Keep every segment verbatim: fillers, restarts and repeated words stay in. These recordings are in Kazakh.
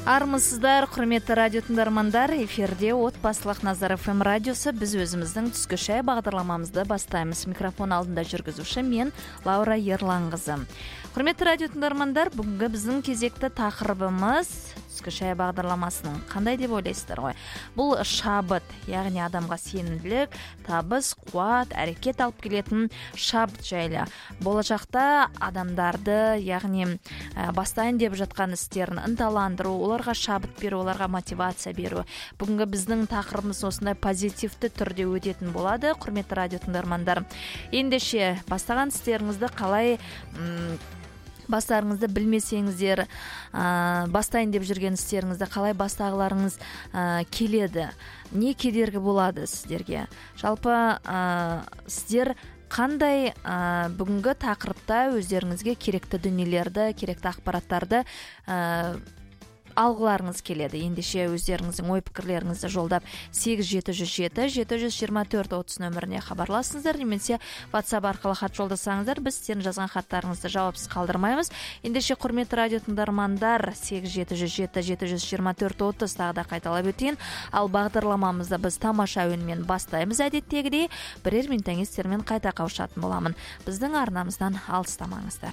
Армысыздар, құрметті радио тыңдармандар, эфирде отбасылық Назар эф эм радиосы. Біз өзіміздің түскі шай бағдарламамызды бастаймыз. Микрофон алдында жүргізуші мен Лаура Ерланқызы. Құрметті радио тыңдармандар, бүгінгі біздің кезекті тақырыбымыз түскі шай бағдарламасының қандай деп ойлайсыздар ғой? Бұл шабыт, яғни адамға сенімділік, табыс, қуат, әрекет алып келетін шабыт жайлы. Болашақта адамдарды, яғни бастайын деп жатқан істерін ынталандыру, оларға шабыт беру, оларға мотивация беру. Бүгінгі біздің тақырыбымыз осындай позитивті түрде өтетін болады. Құрметті радио тыңдармандар, ендеше бастаған істеріңізді қалай бастарыңызды білмесеңіздер, бастайын деп жүрген істеріңізді қалай бастағыларыңыз келеді, не кедергі болады сіздерге? Жалпы сіздер қандай бүгінгі тақырыпта өздеріңізге керекті дүниелерді, керекті ақпараттарды алғыларыңыз келеді? Ендеше өздеріңіздің ой пікірлеріңізді жолдап сегіз жеті жүз жеті жеті жүз жиырма төрт отыз нөміріне хабарласыңыздар, немесе WhatsApp арқылы хат жолдасаңыздар, біз сіздердің жазған хаттарыңызды жауапсыз қалдырмаймыз. Ендеше құрметті радио тыңдармандар, сегіз жеті жүз жеті жеті жүз жиырма төрт отыз тағы да қайталап өтейін. Ал бағдарламамызды біз тамаша үнмен бастаймыз әдеттегідей. Бірер минуттан кейін сіздермен қайта қауышатын боламын. Біздің арнамыздан алыстамаңыздар.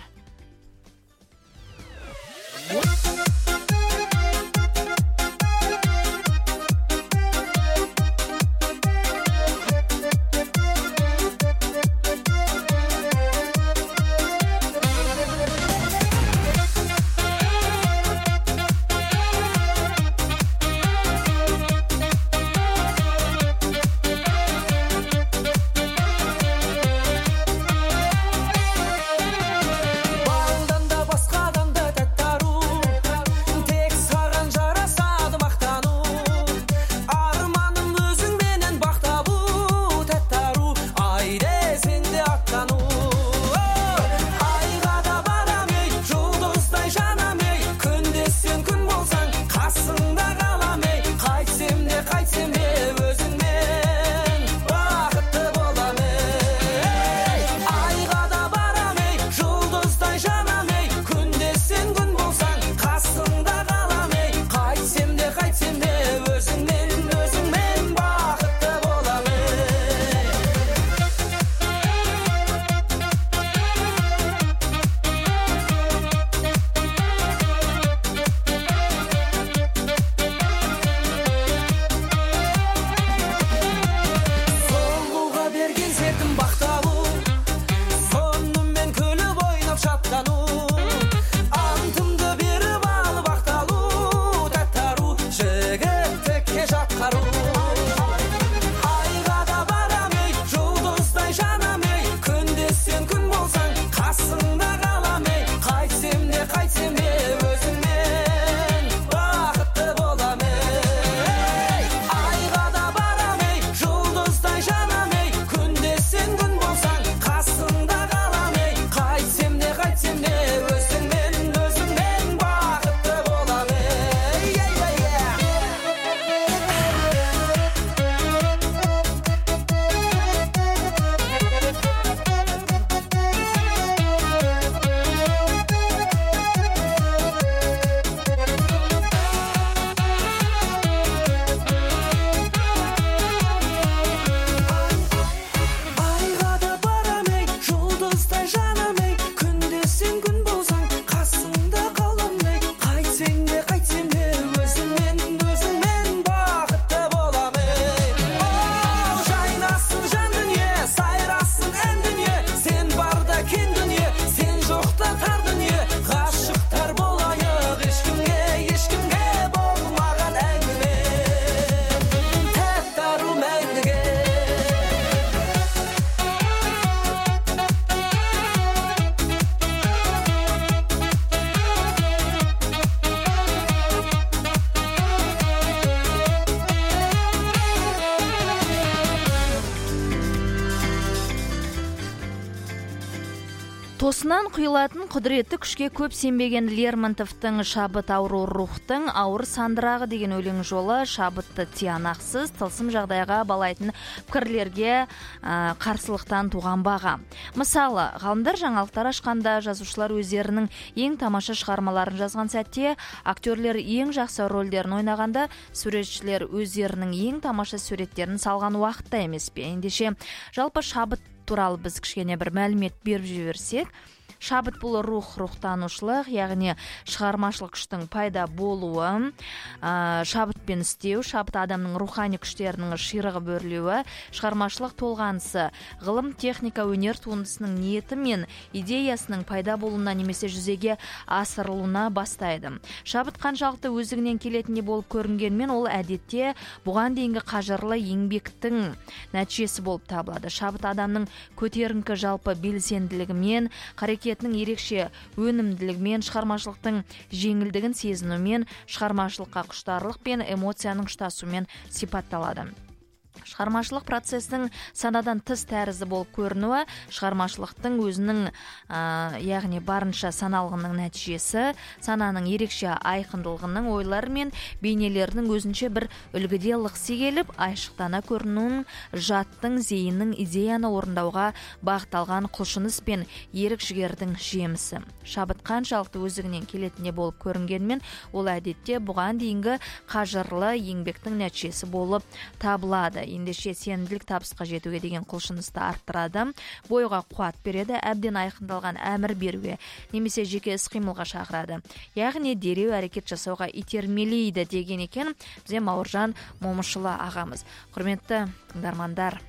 Тосынан құйылатын құдіретті күшке көп сенбеген Лермонтовтың «Шабыт ауру рухтың ауыр сандырағы» деген өлең жолы шабытты тиянақсыз тылсым жағдайға балайтын пікірлерге ә, қарсылықтан туған баға. Мысалы, ғалымдар жаңалықтар ашқанда жазушылар өздерінің ең тамаша шығармаларын жазған сәтте, актерлер ең жақсы рөлдерін ойнағанда, суретшілер өздерінің ең тамаша суреттерін салған уақытта емес пе? Ендеше, жалпы шабыт туралы біз кішкене бір мәлімет беріп жіберсек, шабыт бұл рух, рухтанушылық, яғни шығармашылық күштің пайда болуы, ә, шабытпен істеу, шабыт адамның рухани күштерінің ширығып өрлеуі, шығармашылық толғанысы, ғылым, техника, өнер туындысының ниеті мен идеясының пайда болуына немесе жүзеге асырылуына бастайды. Шабыт қаншалықты өздігінен келетіндей болып көрінгенмен, ол әдетте бұған дейінгі қажырлы еңбектің нәтижесі болып табылады. Шабыт адамның көтеріңкі жалпы белсенділігімен, қарекетінің ерекше өнімділігімен, шығармашылықтың жеңілдігін сезінумен, шығармашылыққа құштарлық пен эмоцияның ұштасуымен сипатталады. Шығармашылық процестің санадан тыс тәрізді болып көрінуі, шығармашылықтың өзінің ә, яғни барынша саналығының нәтижесі, сананың ерекше айқындылығының, ойлар мен бейнелерінің өзінше бір үлгіде лықси келіп, айшықтана көрінуінің, жаттың, зейіннің идеяны орындауға бағытталған құлшыныс пен ерік жігердің жемісі. Шабыт қаншалықты өздігінен келетіндей болып көрінгенмен, ол әдетте бұған дейінгі қажырлы еңбектің нәтижесі болып табылады. Ендеше сенімділік табысқа жетуге деген құлшынысты арттырады, бойға қуат береді, әбден айқындалған әмір беруге, немесе жеке іс-қимылға шақырады. Яғни дереу әрекет жасауға итермелейді деген екен бізде Бауыржан Момышұлы ағамыз. Құрметті тыңдармандар,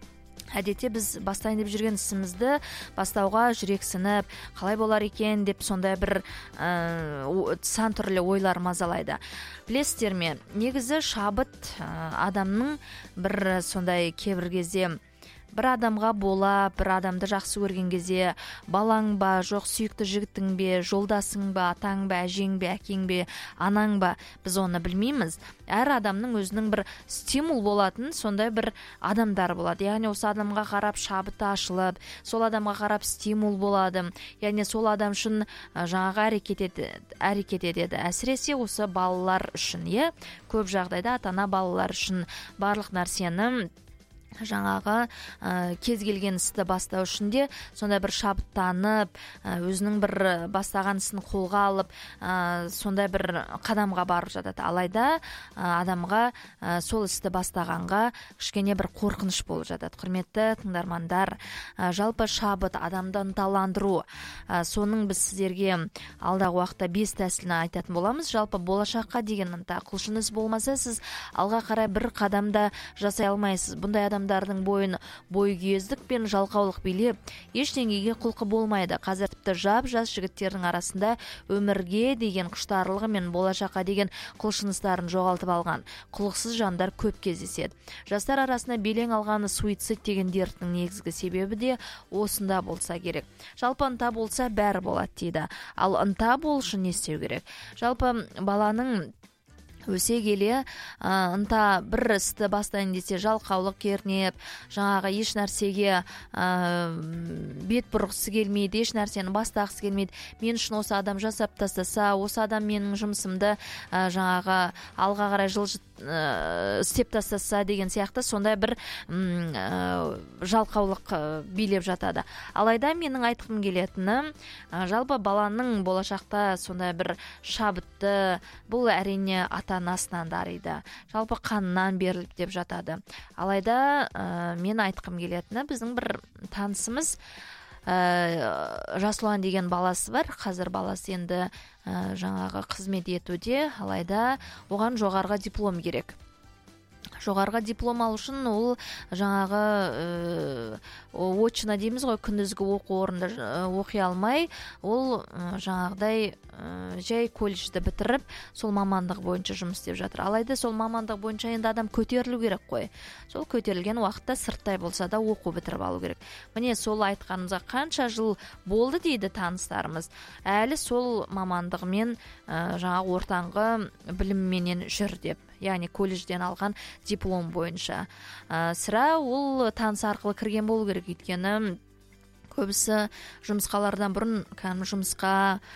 әдетте біз бастайын деп жүрген ісімізді бастауға жүрексініп, қалай болар екен деп сондай бір ә, сан түрлі ойлар мазалайды. Білесіздер ме, негізі шабыт ә, адамның бір сондай кейбір кезде бір адамға бола, бір адамды жақсы көрген кезде балаң ба, жоқ сүйікті жігітің бе, жолдасың ба, атаң ба, әжең бе, әкең бе, анаң ба, біз оны білмейміз. Әр адамның өзінің бір стимул болатын сондай бір адамдар болады. Яғни осы адамға қарап шабыты ашылып, сол адамға қарап стимул болады. Яғни сол адам үшін жаңағы әрекет етеді, әрекет етеді. Әсіресе осы балалар үшін, е, көп жағдайда ата-ана балалар үшін барлық нәрсені жаңағы ә, кез келген істі бастау үшін де сондай бір шабыттанып, ә, өзінің бір бастаған ісін қолға алып, ә, сондай бір қадамға барып жатады. Алайда ә, адамға ә, сол істі бастағанға кішкене бір қорқыныш болып жатады. Құрметті тыңдармандар, ә, жалпы шабыт адамды ынталандыру, ә, соның біз сіздерге алдағы уақытта бес тәсілін айтатын боламыз. Жалпы болашаққа деген ынта, құлшыныс болмаса, сіз алға қарай бір қадамда жасай алмайсыз. Бұндай адам адамдардың бойын бойкүйездік пен жалқаулық билеп, ештеңеге құлқы болмайды. Қазір тіпті жап-жас жігіттердің арасында өмірге деген құштарлығы мен болашаққа деген құлшыныстарын жоғалтып алған құлықсыз жандар көп кездеседі. Жастар арасында белең алған суицид деген дерттің негізгі себебі де осында болса керек. Жалпы ынта болса бәрі болады дейді. Ал ынта болу үшін не істеу керек? Жалпы баланың өсе келе ә, ынта бір істі бастайын десе жалқаулық кернеп, жаңағы еш нәрсеге ә, бет бұрғысы келмейді, еш нәрсені бастағысы келмейді. Мен үшін осы адам жасап тастаса, осы адам менің жұмысымды ә, жаңағы алға қарай жылжыт ә, істеп тастаса деген сияқты сондай бір ә, жалқаулық ә, билеп жатады. Алайда менің айтқым келетіні, ә, жалпы баланың болашақта сондай бір шабытты, бұл әрине ата-анасынан дариды, жалпы қанынан беріліп деп жатады. Алайда ә, мен айтқым келетіні, біздің бір танысымыз ә, Жасұлан деген баласы бар. Қазір баласы енді ә, жаңағы қызмет етуде, алайда оған жоғарғы диплом керек. Жоғарғы диплом алу үшін ол жаңағы ә, очно дейміз ғой, күндізгі оқу орнында оқи алмай, ол ә, жаңағыдай ә, жай колледжді бітіріп, сол мамандық бойынша жұмыс істеп жатыр. Алайда сол мамандық бойынша енді адам көтерілу керек қой. Сол көтерілген уақытта сырттай болса да оқу бітіріп алу керек. Міне сол айтқанымызға қанша жыл болды дейді таныстарымыз. Әлі сол мамандығымен ә, жаңағы ортаңғы білімменен жүр деп. Яғни колледжден алған диплом бойынша. Ә, сірә ол таныс арқылы кірген болу керек, өйткені көбісі жұмысқалардан бұрын кәдімгі жұмысқа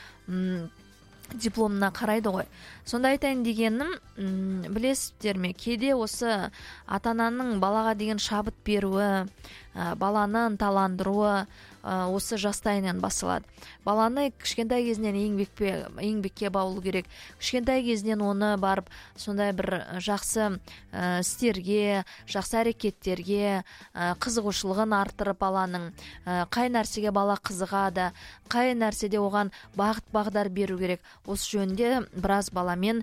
дипломына қарайды ғой. Сонда айтайын дегенім, білесіздер ме, кейде осы ата-ананың балаға деген шабыт беруі, баланы ынталандыруы осы жастайынан басталады. Баланы кішкентай кезінен еңбекпе, еңбекке баулу керек. Кішкентай кезінен оны барып сондай бір жақсы істерге, жақсы әрекеттерге, қызығушылығын арттырып баланың, қай нәрсеге бала қызығады, қай нәрседе оған бағыт-бағдар беру керек. Осы жөнінде біраз баламен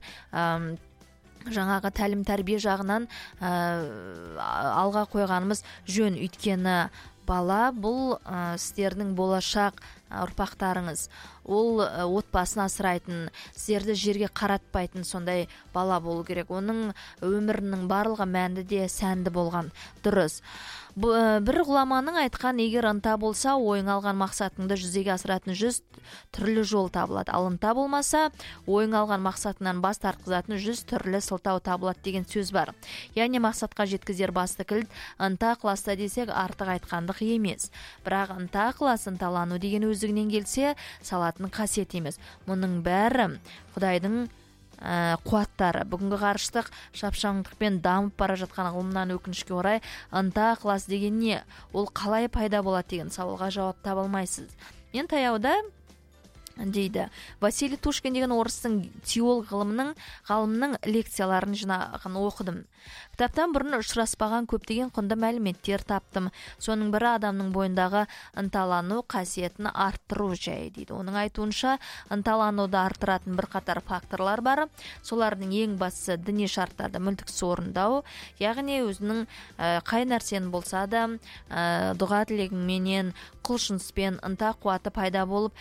жаңағы тәлім тәрбие жағынан алға қойғанымыз жөн. Өйткені бала бұл сіздердің болашақ ұрпақтарыңыз. Ол отбасын асырайтын, сіздерді жерге қаратпайтын сондай бала болу керек. Оның өмірінің барлығы мәнді де сәнді болған дұрыс. Бір ғұламаның айтқан, егер ынта болса, ойың алған мақсатыңды жүзеге асыратын жүз түрлі жол табылады. Ал ынта болмаса, ойың алған мақсатынан бас тартқызатын жүз түрлі сылтау табылады деген сөз бар. Яғни мақсатқа жеткізер басты кілт ынта қыласта десек артық айтқандық емес. Бірақ ынта қылас, ынталану деген өзігінен келсе салатын қасиет емес. Мұның бәрі Құдайдың қуаттары. Бүгінгі ғарыштық шапшаңдықпен дамып бара жатқан ғылымнан өкінішке орай ынта ықылас деген не? Ол қалай пайда болады деген сауалға жауап таба алмайсыз. Мен таяуда дейді Василий Тушкин деген орыстың теолог ғылымның ғалымның лекцияларын жинағын оқыдым. Кітаптан бұрын ұшыраспаған көптеген құнды мәліметтер таптым. Соның бірі адамның бойындағы ынталану қасиетін арттыру жайы дейді. Оның айтуынша ынталануды арттыратын бір қатар факторлар бар. Солардың ең бастысы діни шарттарды мүлтіксіз орындау, яғни өзінің қай нәрсені болса да дұға тілегіменен, құлшыныспен ынта қуаты пайда болып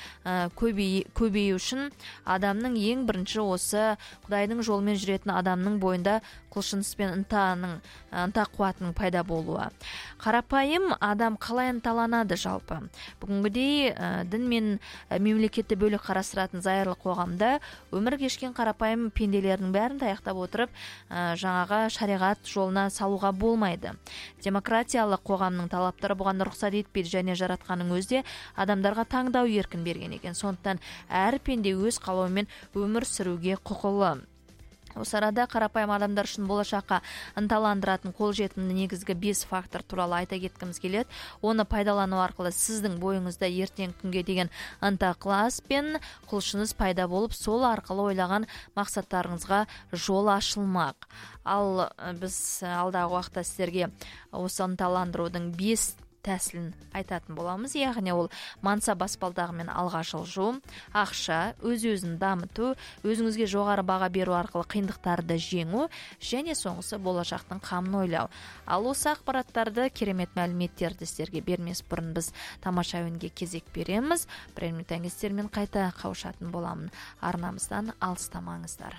көбею үшін адамның ең бірінші осы Құдайдың жолымен жүретін адамның бойында құлшыныс пен ынтаның, ынта қуатының пайда болуы. Қарапайым адам қалай ынталанады жалпы? Бүгінгідей дін мен мемлекетті бөлек қарастыратын зайырлы қоғамда өмір кешкен қарапайым пенделердің бәрін таяқтап отырып, жаңаға шариғат жолына салуға болмайды. Демократиялық қоғамның талаптары бұған рұқсат етпейді, және жаратқанның өзі адамдарға таңдау еркін берген екен. Сондықтан әр пенде өз қалауымен өмір сүруге құқылы. Осы арада қарапайым адамдар үшін болашаққа ынталандыратын қолжетімді негізгі бес фактор туралы айта кеткіміз келеді. Оны пайдалану арқылы сіздің бойыңызда ертең күнге деген ынта ықылас пен құлшыныс пайда болып, сол арқылы ойлаған мақсаттарыңызға жол ашылмақ. Ал біз алдағы уақытта сіздерге осы ынталандырудың бес тәсілін айтатын боламыз. Яғни ол мансап баспалдағымен алға жылжу, ақша, өз-өзін дамыту, өзіңізге жоғары баға беру арқылы қиындықтарды жеңу, және соңғысы болашақтың қамын ойлау. Ал осы ақпараттарды, керемет мәліметтерді сіздерге бермес бұрын біз тамаша әуенге кезек береміз. Бір минуттан кейін сіздермен қайта қауышатын боламын. Арнамыздан алыстамаңыздар.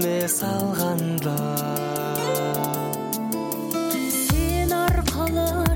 Sen arkalı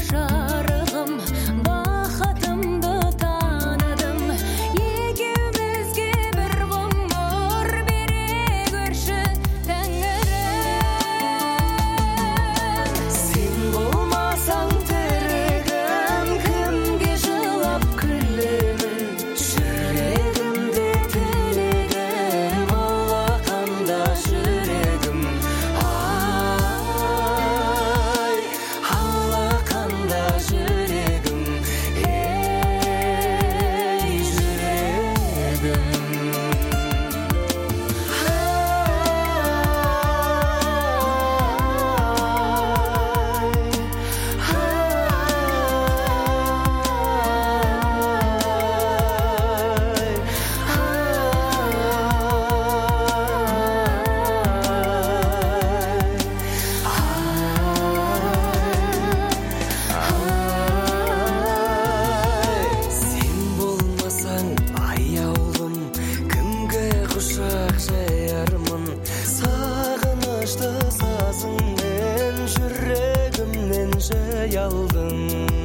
сақтай алдың.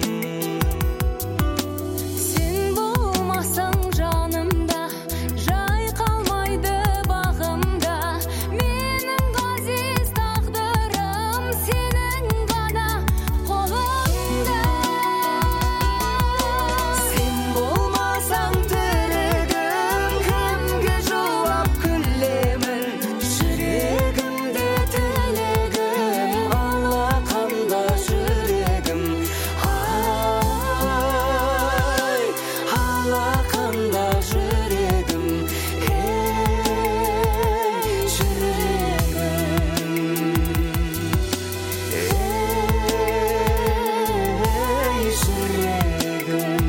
Сен болмасаң жанымда, жай қалмайды бағымда. Менің ғазиз тағдырым сенің ғана қолыңда. Сен болмасаң тірлігім, кімге жауап күлемін? Жүрегімде тілегім, алақанда жүрегім. Ай, алақанда жүрегім. Ей, жүрегім. Ей, жүрегім.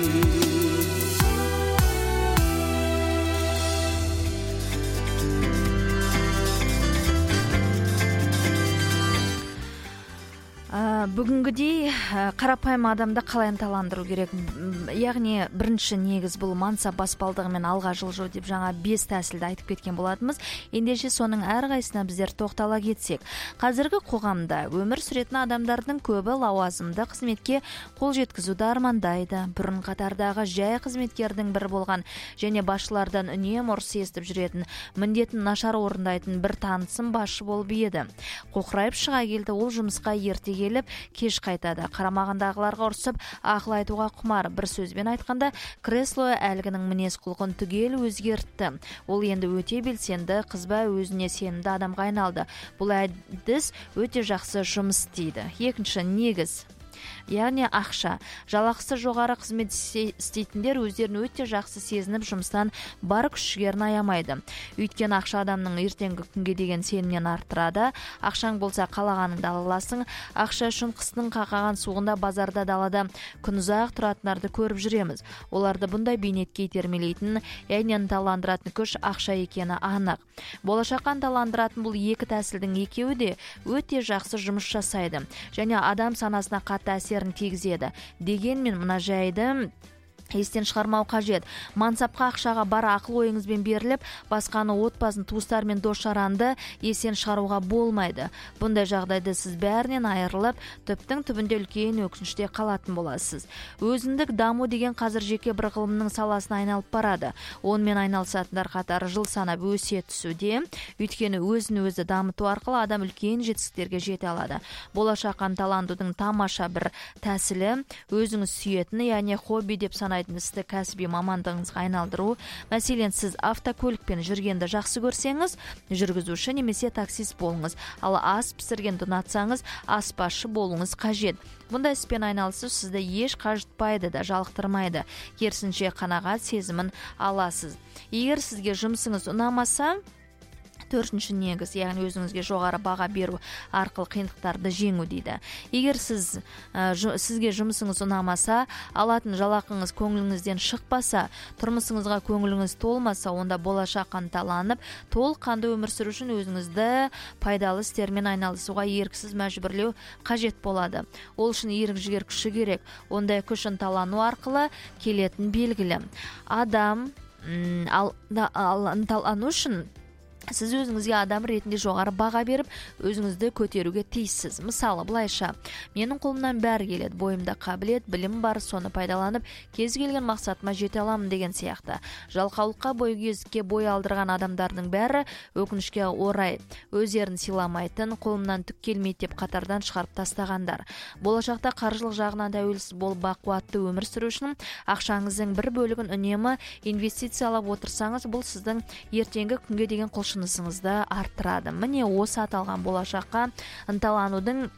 Ә, бүгінгідей ә, қарапайым адамды қалай ынталандыру керек? М, яғни бірінші негіз бұл мансап баспалдығымен алға жылжу деп жаңа бес тәсілді айтып кеткен болатынбыз. Ендеше соның әрқайсысына біздер тоқтала кетсек. Қазіргі қоғамда өмір сүретін адамдардың көбі лауазымды қызметке қол жеткізуді армандайды. Бұрын қатардағы жай қызметкердің бірі болған және басшылардан үнемі ұрыс естіп жүретін, міндетін нашар орындайтын бір танысым басшы болып еді. Қоқырайып шыға келді, ол жұмысқа ерте келіп, кеш қайтады. Қарамағындағыларға ұрсып, ақыл айтуға құмар. Бір сөзбен айтқанда, кресло әлгінің мінез құлқын түгел өзгертті. Ол енді өте белсенді, қызба, өзіне сенімді адамға айналды. Бұл әдіс өте жақсы жұмыс істейді. Екінші негіз, яғни ақша. Жалақысы жоғары қызмет істейтіндер өздерін өте жақсы сезініп, жұмыстан бар күш-жігерін аямайды. Өйткені ақша адамның ертеңгі күнге деген сенімін арттырады. Ақшаң болса қалағаныңды ала аласың. Ақша үшін қыстың қақаған суығында базарда, далада күн ұзақ тұратындарды көріп жүреміз. Оларды бұндай бейнетке итермелейтін, яғни ынталандыратын күш ақша екені анық. Болашаққа ынталандыратын бұл екі тәсілдің екеуі де өте жақсы жұмыс жасайды және адам санасына қатты әсерін тигізеді. Дегенмен мына жайды естен шығармау қажет. Мансапқа, ақшаға бар ақыл ойыңызбен беріліп, басқаны отбасын, туыстар мен дос-жаранды естен шығаруға болмайды. Бұндай жағдайда сіз бәрінен айырылып, түптің түбінде үлкен өкініште қалатын боласыз. Өзіндік даму деген қазір жеке бір ғылымның саласына айналып барады. Онымен айналысатындар қатары жыл санап өсе түсуде. Өйткені өзін өзі дамыту арқылы адам үлкен жетістіктерге жете алады. Болашаққа ынталандудың тамаша бір тәсілі өзіңіз сүйетін, яғни хобби деп санайтын істі кәсіби мамандығыңызға айналдыру. Мәселен, сіз автокөлікпен жүргенді жақсы көрсеңіз, жүргізуші немесе таксист болыңыз. Ал ас пісіргенді ұнатсаңыз, аспазшы болуыңыз қажет. Бұндай іспен айналысу сізді еш қажытпайды да, жалықтырмайды. Керісінше қанағат сезімін аласыз. Егер сізге жұмысыңыз ұнамаса, төртінші негіз, яғни өзіңізге жоғары баға беру арқылы қиындықтарды жеңу дейді. Егер сіз ә, жу, сізге жұмысыңыз ұнамаса, алатын жалақыңыз көңіліңізден шықпаса, тұрмысыңызға көңіліңіз толмаса, онда болашаққа ынталанып, толыққанды өмір сүру үшін өзіңізді пайдалы істермен айналысуға еріксіз мәжбүрлеу қажет болады. Ол үшін ерік жігер күші керек. Ондай күш ынталану арқылы келетін белгілі. Адам м, ал, да, ал, ынталану үшін сіз өзіңізге адам ретінде жоғары баға беріп, өзіңізді көтеруге тиіссіз. Мысалы, былайша, менің қолымнан бәрі келеді, бойымда қабілет, білім бар, соны пайдаланып, кез келген мақсатыма жете аламын деген сияқты. Жалқаулыққа, бойгездікке бой алдырған адамдардың бәрі өкінішке орай өздерін сыйламайтын, қолымнан түк келмейді деп қатардан шығарып тастағандар. Болашақта қаржылық жағынан тәуелсіз болып бақуатты өмір сүру үшін ақшаңыздың бір бөлігін үнемі инвестициялап отырсаңыз, бұл сіздің ертеңгі күнге деген құлшынысыңызды арттырады. Міне осы аталған болашаққа ынталанудың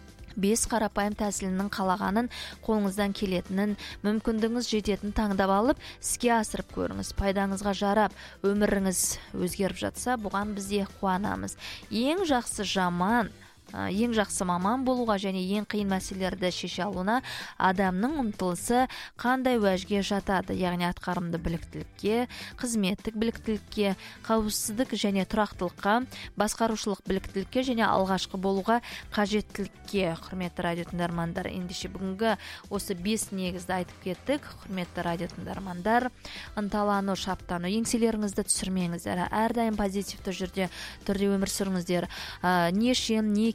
бес қарапайым тәсілінің қалағанын, қолыңыздан келетінін, мүмкіндігіңіз жететін таңдап алып, іске асырып көріңіз. Пайдаңызға жарап, өміріңіз өзгеріп жатса, бұған біз де қуанамыз. Ең жақсы жаман ең жақсы маман болуға және ең қиын мәселелерді шеше алуына адамның ұмтылысы қандай уәжге жатады, яғни атқарымды біліктілікке, қызметтік біліктілікке, қауіпсіздік және тұрақтылыққа, басқарушылық біліктілікке және алғашқы болуға қажеттілікке. Құрметті радио тыңдармандар, ендеше бүгінгі осы бес негізді айтып кеттік. Құрметті радио тыңдармандар, ынталану, шаптану, еңселеріңізді түсірмеңіздер, әрдайым позитивті жүрде түрде өмір сүріңіздер. Не ішем, не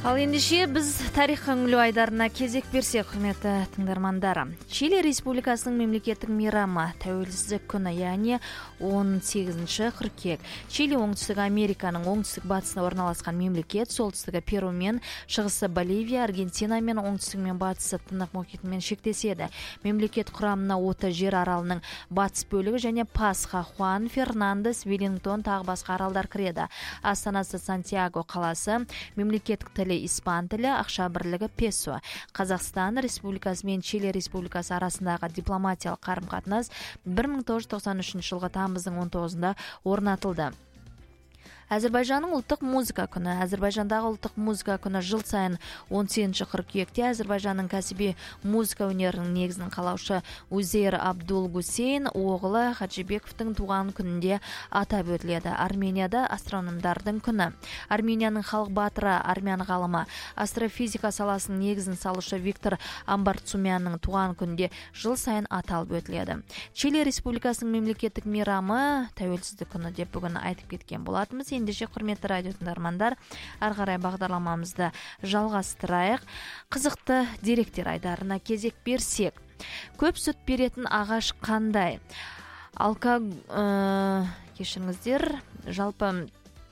Ал ендеше біз тарихқа үңілу айдарына кезек берсек, құрметті тыңдармандар. Чили Республикасының мемлекеттік мейрамы тәуелсіздік күні, яғни он сегізінші қыркүйек. Чили оңтүстік Американың оңтүстік батысына орналасқан мемлекет, солтүстігі Перу мен шығысы Боливия, Аргентина мен оңтүстігі мен батысы Тынық мұхитымен шектеседі. Мемлекет құрамына Ота жер аралының батыс бөлігі және Пасха, Хуан, Фернандес, Веллингтон тағы басқа аралдар кіреді. Астанасы Сантьяго қаласы, мемлекеттік тілі испан тілі, ақша бірлігі песо. Қазақстан Республикасы мен Чили Республикасы арасындағы дипломатиялық қарым-қатынас бір мың тоғыз жүз тоқсан үшінші жылғы тамыздың он тоғызында орнатылды. Әзірбайжанның ұлттық музыка күні. Әзірбайжандағы ұлттық музыка күні жыл сайын он сегізінші қыркүйекте Әзірбайжанның кәсіби музыка өнерінің негізін қалаушы Узейр Абдул Гусейн оғылы Хаджибековтың туған күнінде атап өтіледі. Арменияда астрономдардың күні. Арменияның халық батыры, армян ғалымы, астрофизика саласының негізін салушы Виктор Амбарцумянның туған күнінде жыл сайын аталып өтіледі. Чили Республикасының мемлекеттік мейрамы тәуелсіздік күні деп бүгін айтып кеткен болатымыз. Ендеше құрметті радио тыңдармандар, ары қарай бағдарламамызды жалғастырайық. Қызықты деректер айдарына кезек берсек. Көп сүт беретін ағаш қандай? Алка ә, кешіріңіздер, жалпы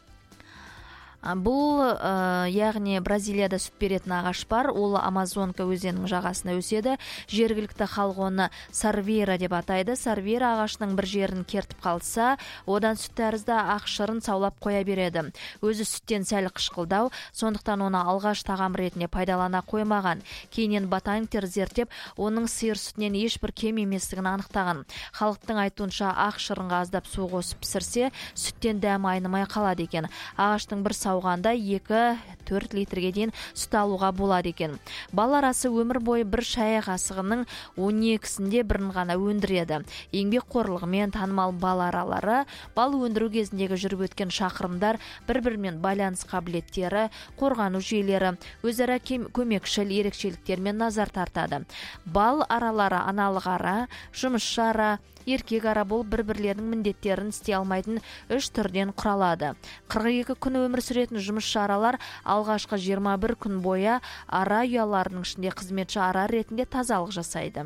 бұл ә, яғни Бразилияда сүт беретін ағаш бар. Ол Амазонка өзенінің жағасына өседі. Жергілікті халық оны сарвера деп атайды. Сарвера ағашының бір жерін кертіп қалса, одан сүт тәрізді ақ шырын саулап қоя береді. Өзі сүттен сәл қышқылдау, сондықтан оны алғаш тағам ретінде пайдалана қоймаған. Кейіннен ботаниктер зерттеп, оның сиыр сүтінен ешбір кем еместігін анықтаған. Халықтың айтуынша ақ шырынға аздап су қосып пісірсе, сүттен дәмі айнымай қалады екен. Ағаштың бір сауғанда екі-төрт литрге дейін сүт алуға болады екен. Бал арасы өмір бойы бір шай қасығының он екісінде бірін ғана өндіреді. Еңбек қорлығымен танымал бал аралары, бал өндіру кезіндегі жүріп өткен шақырымдар, бір-бірімен байланыс қабілеттері, қорғану жүйелері, өзара көмекшіл ерекшеліктермен назар тартады. Бал аралары аналық ара, жұмысшы ара, еркек ара болып бір-бірлерінің міндеттерін істей алмайтын үш түрден құралады. қырық екі күн өмір сүретін жұмысшы аралар алғашқы жиырма бір күн бойы ара ұяларының ішінде қызметші ара ретінде тазалық жасайды.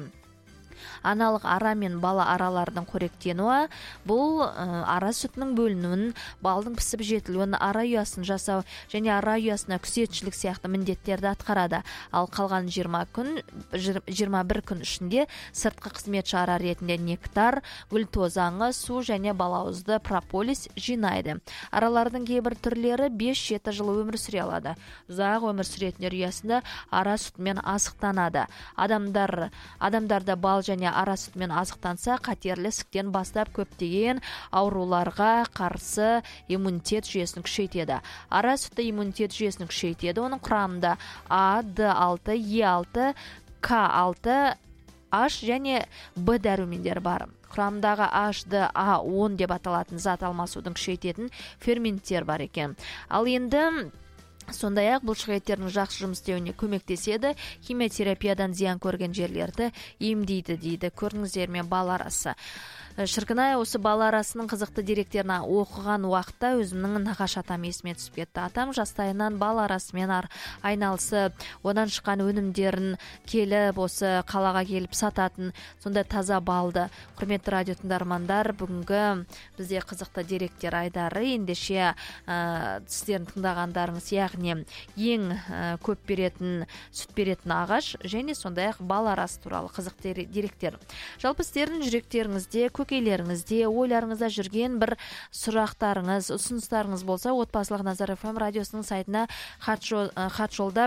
Аналық ара мен бала аралардың қоректенуі бұл ә, ара сүтінің бөлінуін, балдың пісіп жетілуін, ара ұясын жасау және ара ұясына күзетшілік сияқты міндеттерді атқарады. Ал қалған жиырма күн, жиырма бір күн ішінде сыртқы қызметші ара ретінде нектар, гүл тозаңы, су және балауызды прополис жинайды. Аралардың кейбір түрлері бес-жеті жыл өмір сүре алады. Ұзақ өмір сүретіндер ұясында ара сүтімен азықтанады. Адамдар, адамдарда бал және ара сүтімен азықтанса, қатерлі ісіктен бастап көптеген ауруларға қарсы иммунитет жүйесін күшейтеді. Ара сүті иммунитет жүйесін күшейтеді. Оның құрамында А, Д алты, Е алты, К алты, H және Б дәрумендер бар. Құрамдағы H, D, A он деп аталатын зат алмасудың күшейтетін ферменттер бар екен. Ал енді сондай-ақ бұлшықеттердің жақсы жұмыс істеуіне көмектеседі. Химиотерапиядан зиян көрген жерлерді емдейді дейді. Көрдіңіздер ме бал арасы. Шіркінай, осы бал арасының қызықты деректерін оқыған уақытта өзімнің нағашы атам есіме түсіп кетті. Атам жастайынан бал арасымен айналысып, одан шыққан өнімдерін келіп, осы қалаға келіп сататын, сонда таза балды. Құрметті радио тыңдармандар, бүгінгі бізде қызықты деректер айдары. Ендеше ә, сіздердің тыңдағандарыңыз, яғни ең ә, көп беретін, сүт беретін ағаш және сондай-ақ бал арасы туралы қызықты деректер. Жалпы сіздердің жүректеріңізде, көкейлеріңізде, ойларыңызда жүрген бір сұрақтарыңыз, ұсыныстарыңыз болса, Отбасылық Назар эф эм радиосының сайтына хат жолдап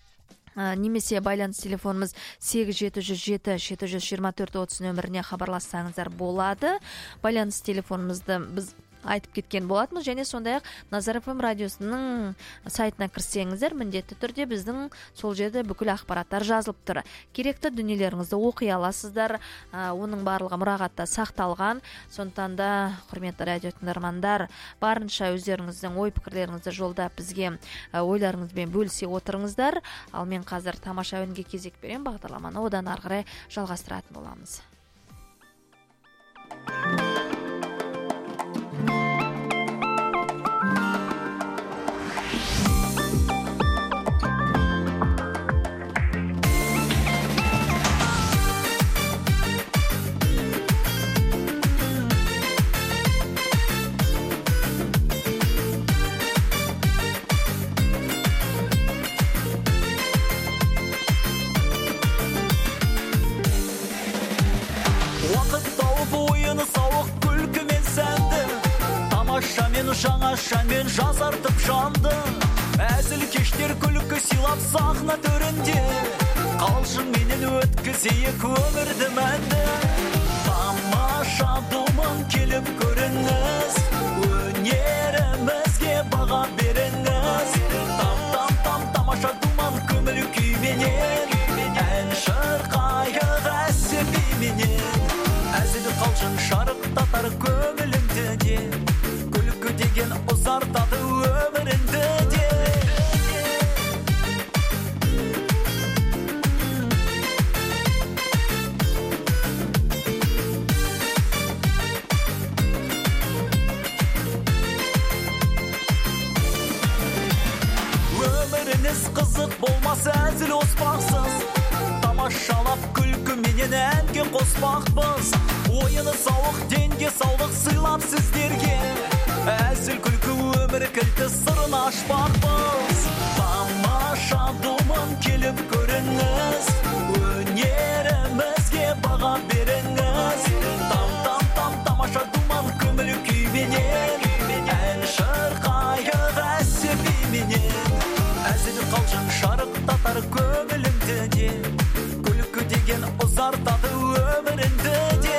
немесе байланыс телефонымыз сегіз жеті жүз жеті жеті жүз жиырма төрт отыз нөміріне хабарлассаңыздар болады. Байланыс телефонымызды біз айтып кеткен болатымыз, және сондай-ақ Назар эф эм радиосының сайтына кірсеңіздер, міндетті түрде біздің сол жерде бүкіл ақпараттар жазылып тұр. Керекті дүниелеріңізді оқи аласыздар, оның барлығы мұрағатта сақталған. Сондықтан да, құрметті радио тыңдармандар, барынша өздеріңіздің ой-пікірлеріңізді жолдап бізге ойларыңызбен бөлісе отырыңыздар. Ал мен қазір тамаша үнге кезек берем, бағдарламаны одан ары қарай жалғастыратын боламыз. шәмен жасартып жанды, әзіл кештер күлкі сыйлап сахна төрінде, қалжың менен өткізейік өмірді мәнді. Тамаша думан келіп көріңіз, өнерімізге баға беріңіз. Там там там тамаша думан көңіл күйменен, ән шырқайық әсібименен. Әзіл қалжың шарықтатар көңіліңді де, күлкі деген ұзартады өміріңді де. Өміріңіз қызық болмас әзіл оспақсыз, тамашалап күлкі менен әнге қоспақпыз. Ойыны сауық, денге саулық сыйлап сіздерге, әзіл күлкі өмір кілті сырын ашпақпыз. Тамаша думан келіп көріңіз, өнерімізге баға беріңіз. Там там там тамаша думан көңіл күйменен, ән шырқайық әсібименен. Әзіл қалжың шарықтатар көңіліңді де, күлкі деген ұзартады өміріңді де.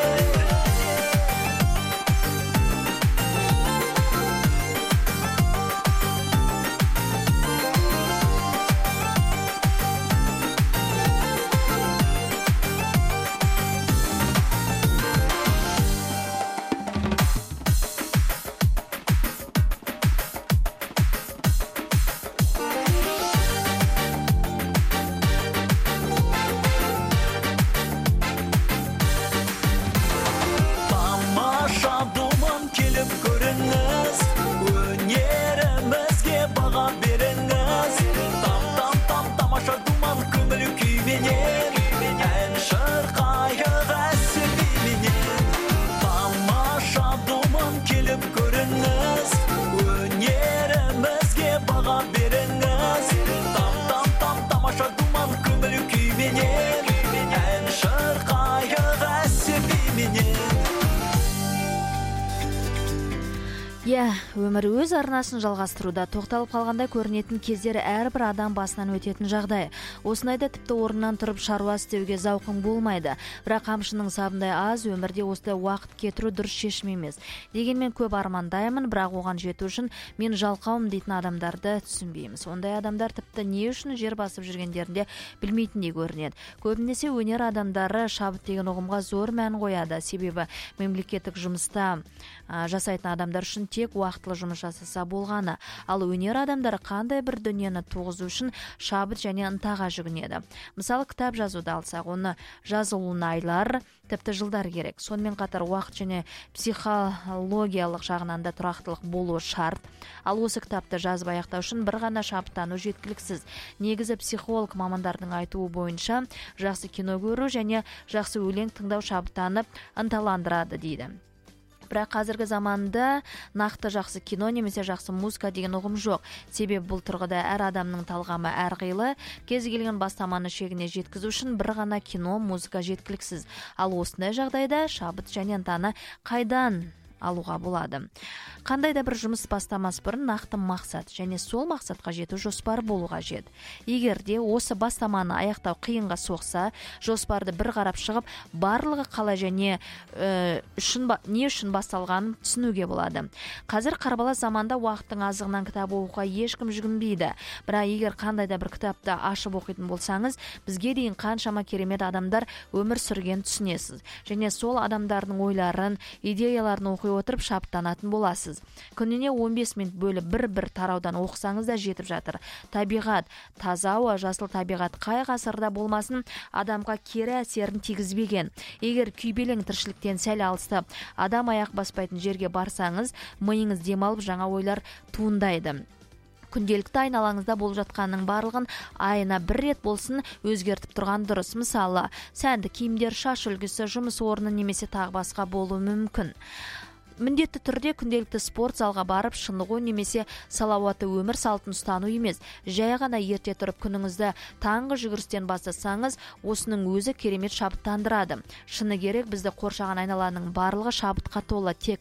Иә, өмір өз арнасын жалғастыруда, тоқталып қалғанда көрінетін кездері әрбір адам басынан өтетін жағдай. Осындайда тіпті орнынан тұрып шаруа істеуге зауқың болмайды. Бірақ қамшының сабындай аз өмірде осылай уақыт кетіру дұрыс шешім емес. Дегенмен көп армандаймын, бірақ оған жету үшін мен жалқаумын дейтін адамдарды түсінбейміз. Ондай адамдар тіпті не үшін жер басып жүргендерінде білмейтіндей көрінеді. Көбінесе өнер адамдары шабыт деген ұғымға зор мән қояды. Себебі мемлекеттік жұмыста ә, жасайтын адамдар үшін тек уақытлы жұмыс жасаса болғаны. Ал өнер адамдары қандай бір дүниені туғызу үшін шабыт және ынтаға жүгінеді. Мысалы, кітап жазуды алсақ, оны жазылуына айлар, тіпті жылдар керек. Сонымен қатар уақыт және психологиялық жағынан да тұрақтылық болуы шарт. Ал осы кітапты жазып аяқтау үшін бір ғана шабыттану жеткіліксіз. Негізі психолог мамандардың айтуы бойынша жақсы кино көру және жақсы өлең тыңдау шабыттанып ынталандырады дейді. Бірақ қазіргі заманда нақты жақсы кино немесе жақсы музыка деген ұғым жоқ. Себебі бұл тұрғыда әр адамның талғамы әрқилы, кез келген бастаманы шегіне жеткізу үшін бір ғана кино, музыка жеткіліксіз. Ал осындай жағдайда шабыт және ынтаны қайдан алуға болады? Қандай да бір жұмыс бастамас бұрын нақты мақсат және сол мақсатқа жету жоспар болу қажет. Егер де осы бастаманы аяқтау қиынға соқса, жоспарды бір қарап шығып, барлығы қалай және ә, үшін, не үшін басталғанын түсінуге болады. Қазір қарбалас заманда уақыттың азығынан кітап оқуға ешкім жүгінбейді. Бірақ егер қандай да бір кітапты ашып оқитын болсаңыз, бізге дейін қаншама керемет адамдар өмір сүрген түсінесіз. Және сол адамдардың ойларын, идеяларын оқи отырып шабыттанатын боласыз. Күніне он бес минут бөліп бір-бір тараудан оқысаңыз да жетіп жатыр. Табиғат, таза ауа, жасыл табиғат қай ғасырда болмасын адамға кері әсерін тигізбеген. Егер күйбелең тіршіліктен сәл алыстап, адам аяқ баспайтын жерге барсаңыз, миыңыз демалып жаңа ойлар туындайды. Күнделікті айналаңызда болып жатқанның барлығын айына бір рет болсын өзгертіп тұрған дұрыс. Мысалы, сәнді киімдер, шаш үлгісі, жұмыс орны немесе тағы басқа болуы мүмкін. Міндетті түрде күнделікті спорт залға барып шынығу немесе салауатты өмір салтын ұстану емес. Жай ғана ерте тұрып күніңізді таңғы жүгірістен бастасаңыз, осының өзі керемет шабыттандырады. Шыны керек, бізді қоршаған айналаның барлығы шабытқа толы, тек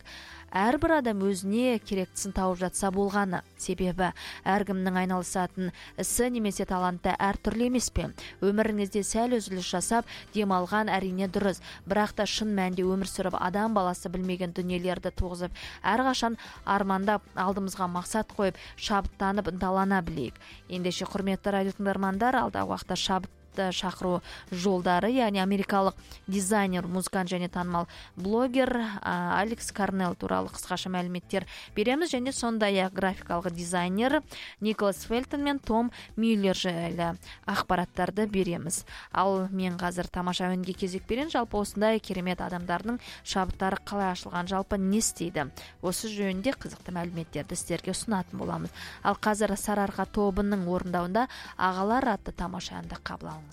әрбір адам өзіне керектісін тауып жатса болғаны. Себебі әркімнің айналысатын ісі немесе таланты әртүрлі емес пе? Өміріңізде сәл үзіліс жасап демалған әрине дұрыс, бірақ та шын мәнінде өмір сүріп адам баласы білмеген дүниелерді туғызып, әрқашан армандап алдымызға мақсат қойып, шабыттанып ынталана білейік. Ендеше құрметті радио тыңдармандар, алдағы уақытта шабыт шақыру жолдары, яғни америкалық дизайнер, музыкант және танымал блогер Алекс Карнелл туралы қысқаша мәліметтер береміз, және сондай-ақ графикалық дизайнер Николас Фелтон мен Том Мюллер жайлы ақпараттарды береміз. Ал мен қазір тамаша әуенге кезек берейін. Жалпы осындай керемет адамдардың шабыттары қалай ашылған, жалпы не істейді? Осы жөнінде қызықты мәліметтерді сіздерге ұсынатын боламыз. Ал қазір Сарыарқа тобының орындауында Ағалар атты тамаша әнді қабыл алыңыздар.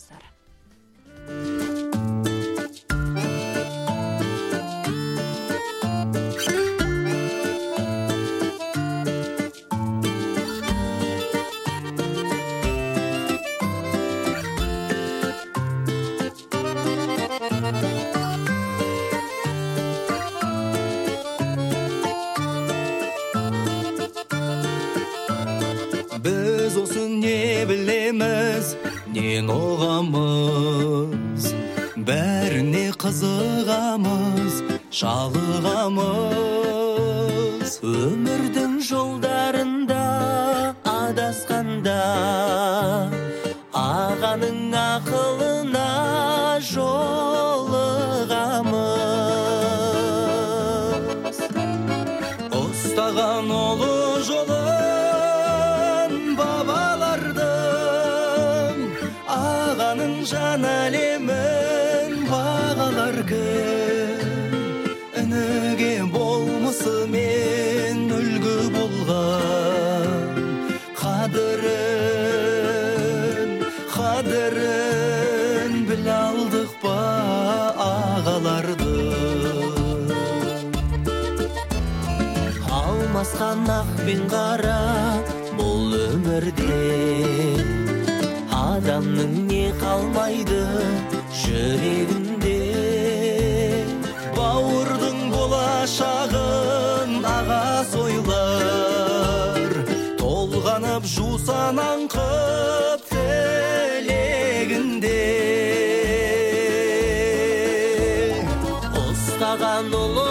Біз осы не білеміз, не ұғамыз, бәріне қызығамыз, жалығамыз. Өмірдің жолдарында адасқанда, ағаның ақылына жолығамыз. Ұстаған олы жолын бабалардың, ағаның жан әлемін бағалар кім? Ініге болмысымен үлгі болған, қадірін, қадірін біле алдық па ағаларды? Алмасқан ақ пен қара бұл өмірде, адамның не қалмайды жүрегінде. Бауырдың болашағын аға сойлар, толғанып жусан аңқып тілегінде. Ұстаған ұлы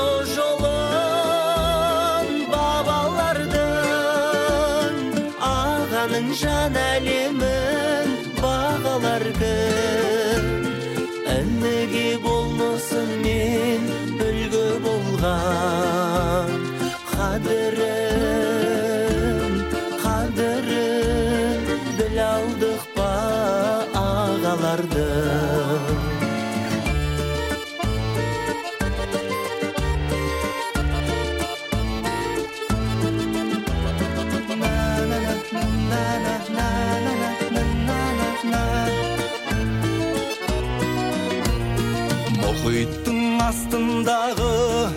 жолын бабалардың, ағаның жан әлемін бағалар кім? Ініге болмысымен үлгі болған, қадірін, қадірін біле алдық па ағаларды? Мұхиттың астындағы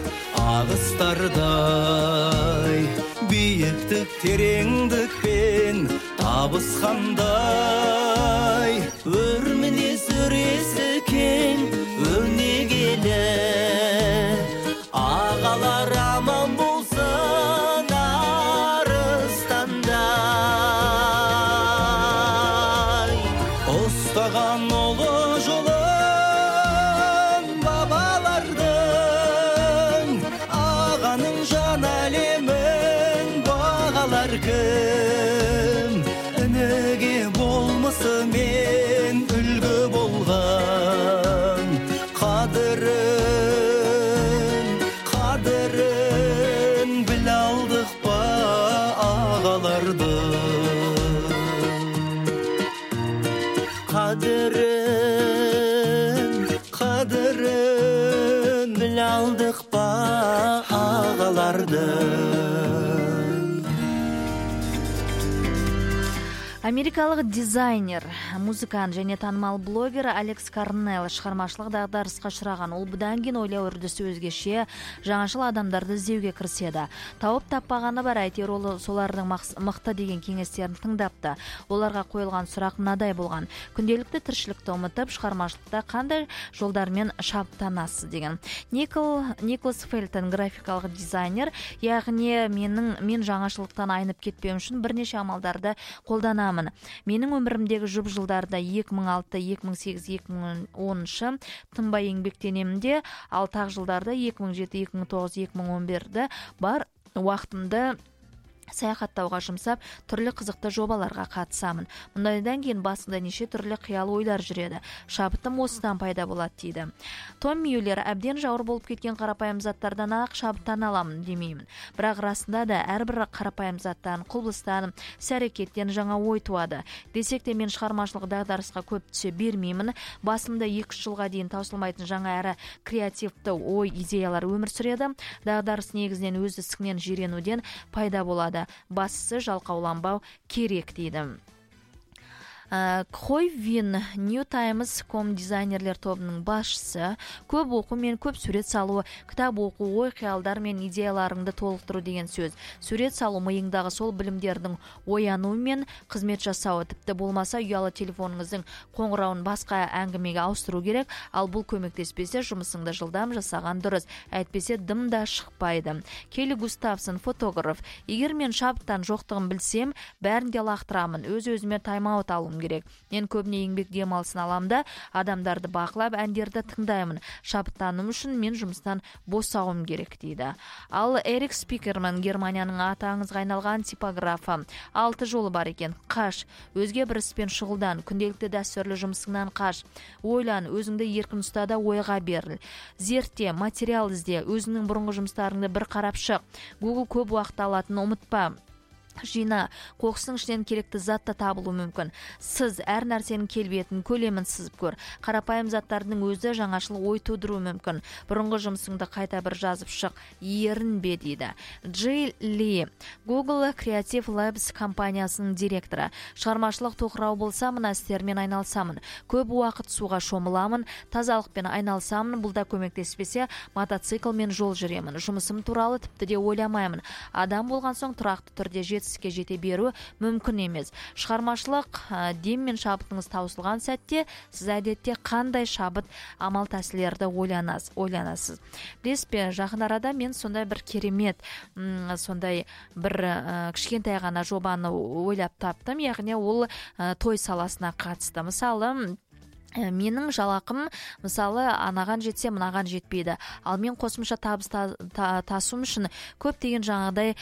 ағыстардай, биіктік тереңдікпен табысқандай, өр мінез өресі кең өнегелі, ағалар аман болсын арыстандай. Ұстаған ұлы жолын бабалардың, ағаның жан әлемін бағалар кім? Ініге болмысымен үлгі болған, қадірін, қадірін біле алдық па ағаларды? Қадірін, қадірін біле алдық па ағаларды? Америкалык дизайнер, музыкант және таанымал блогер Алекс Корнелл чыгармачылык дагдарыска учураган. Ол будан кийин ойлоо үрдүсү өзгөчө, жаңачыл адамдарды издөөгө киришет. Тауып таппаганы бар, айтер ол солардын мыкты деген кеңестерин тыңдапты. Оларга коюлган сурак мындай болгон: күндөлүктүү тиричиликти умутуп, чыгармачылыкта кандай жолдар менен шабыттанасыз деген. Никол Николас Фелтон, графикалык дизайнер, ягни менин мен жаңачылыктан айнып кетпем үчүн бир нече амалдарды колданам. Менің өмірімдегі жұп жылдарда эки миң алты, эки миң сегиз, эки миң онунчу тынбай еңбектенемде, ал так жылдарда эки миң жети, эки миң тогуз, эки миң он бирде бар убактымды саяхаттауга жумсап, түрлүү кызыктуу жобаларга катышамын. Мындайдан кийин басында нече түрлүү кыял ойлар жүрөдү. Шабытым осудан пайда болот дейди. Том Мюллер: абден жауыр болуп кеткен карапайым заттардан ак шабыттана аламын демеймин. Бирок расында да ар бир карапайым заттан, кулбустан, ис-аракеттен жаңа ой туады. Десек те мен чыгармачылык дагдарыска көп түшө бермеймин. Басымда эки үч жылга дейин таусылмайтын жаңа әрі креативдүү ой, идеялар өмүр сүрөдү. Дагдарыс негизинен өз исиңнен жиренүүдөн пайда болот. Басысы жалкауланбау керек дейді. Хой Вин, New Times точка ком дизайнерлер тобунун башчысы: көп окуу мен көп сүрөт салуу, китап окуу, ой кыялдар мен идеяларыңды толуктуруу деген сөз. Сүрөт салуу мыйыңдагы сол билимдердин оянуу мен кызмет жасоо, типти болмаса уялы телефонуңуздун коңгуроонун башка аңгемеге ауыстыруу керек. Ал бул көмөктеспесе, жумушуңду жылдам жасаган дурус, айтпесе дым да шыкпайды. Келли Густавсон, фотограф: эгер мен шабыттан жоктугун билсем, бәрин де лактырамын, өз-өзүмө тайм-аут алуум керек. Мен көбүнө еңбек демалысын алам да, адамдарды бакылап, әндерди тыңдаймын. Шабыттануум үчүн мен жумуштан босагым керек дейди. Ал Эрик Спикерман, Германиянын аты аңызга айналган типографы: алты жолу бар экен. Каш, өзгө бир испен шугулдан, күндөлүктүү дастурлуу жумушуңдан каш. Ойлан, өзүңдү эркин устада ойга берил. Зерте, материал изде, өзүңдүн мурунку жумуштарыңды бир карап чык. Google көп убакыт алатынын унутпа. Жина, кокустун ичинен керектүү зат да табылуу мүмкүн. Сыз ар нерсенин келбетин, көлөмүн сызып көр. Карапайым заттардын өзү жаңачыл ой туудуруу мүмкүн. Бурунку жумушуңду кайта бир жазып чык, эринбе дейди. Джей Ли, Google Creative Labs компаниясынын директору: чыгармачылык токурау болса, мына истермен айналсамын. Көп убакыт сууга шомуламын, тазалыкпен айналсамын, бул да көмөктеспесе, мотоцикл менен жол жүремин. Жумушум тууралуу типти де ойламаймын. Адам болгон соң турактуу түрдө жетістікке жете беру мүмкін емес. Шығармашылық дем мен шабытыңыз таусылған сәтте, сіз әдетте қандай шабыт амал тәсілерді ойланасыз. Білесіз, жақын арада мен сондай бір керемет, сондай бір кішкентай ғана жобаны ойлап таптым. Яғни ол той саласына қатысты. Мысалы, менің жалақым, мысалы, анаған жетсе, мынаған жетпейді. Ал мен қосымша табыс тасуым үшін көптеген жаңағыдай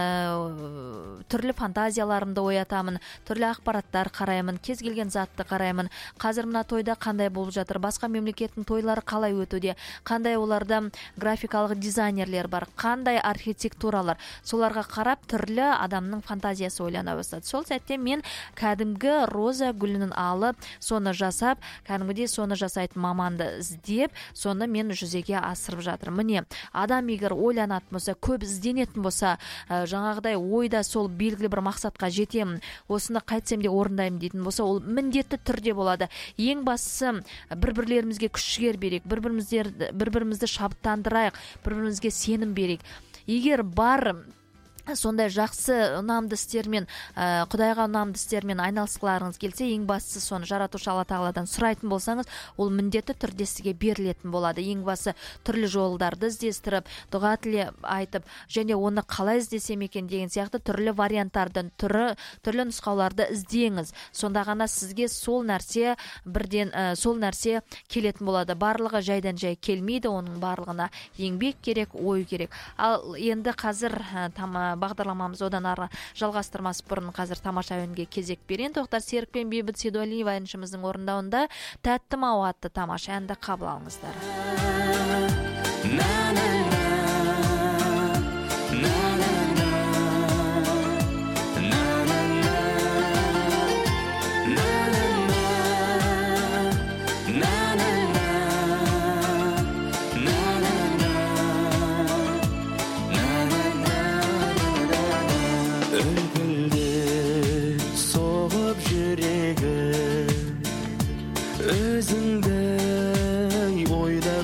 түрлі фантазияларымды оятамын, түрлі ақпараттар қараймын, кез келген затты қараймын. Қазір мына тойда қандай болып жатыр, басқа мемлекеттің тойлары қалай өтуде, қандай оларда графикалық дизайнерлер бар, қандай архитектуралар, соларға қарап түрлі адамның фантазиясы ойлана бастады. Сол сәтте мен кәдімгі роза гүлін алып, соны жасап, кәдімгідей соны жасайтын маманды іздеп, соны мен жүзеге асырып жатырмын. Міне, адам егер ойланатын болса, көп ізденетін болса, жаңағыдай ойда сол белгілі бір мақсатқа жетемін, осыны қайтсем де орындаймын дейтін болса, ол міндетті түрде болады. Ең бастысы, бір-бірлерімізге күш жігер берейік, бір-бірімізді шабыттандырайық, бір-бірімізге сенім берейік. Егер бар сондай жақсы ұнамды істермен, Құдайға ұнамды істермен айналысқыларыңыз келсе, ең бастысы соны жаратушы Алла Тағаладан сұрайтын болсаңыз, ол міндетті түрде сізге берілетін болады. Ең бастысы түрлі жолдарды іздестіріп, дұға тілеп айтып, және оны қалай іздесем екен деген сияқты түрлі варианттардан түрі, түрлі нұсқауларды іздеңіз. Сонда ғана сізге сол нәрсе бірден сол нәрсе келетін болады. Барлығы жайдан жай келмейді, оның барлығына еңбек керек, ой керек. Ал енді қазір тама бағдарламамыз одан ары жалғастырмас бұрын қазір тамаша әнге кезек берейін. Тоқтар Серік пен Бейбіт Сейдуалиева әншіміздің орындауында Тәттім ау атты тамаша әнді қабыл алыңыздар.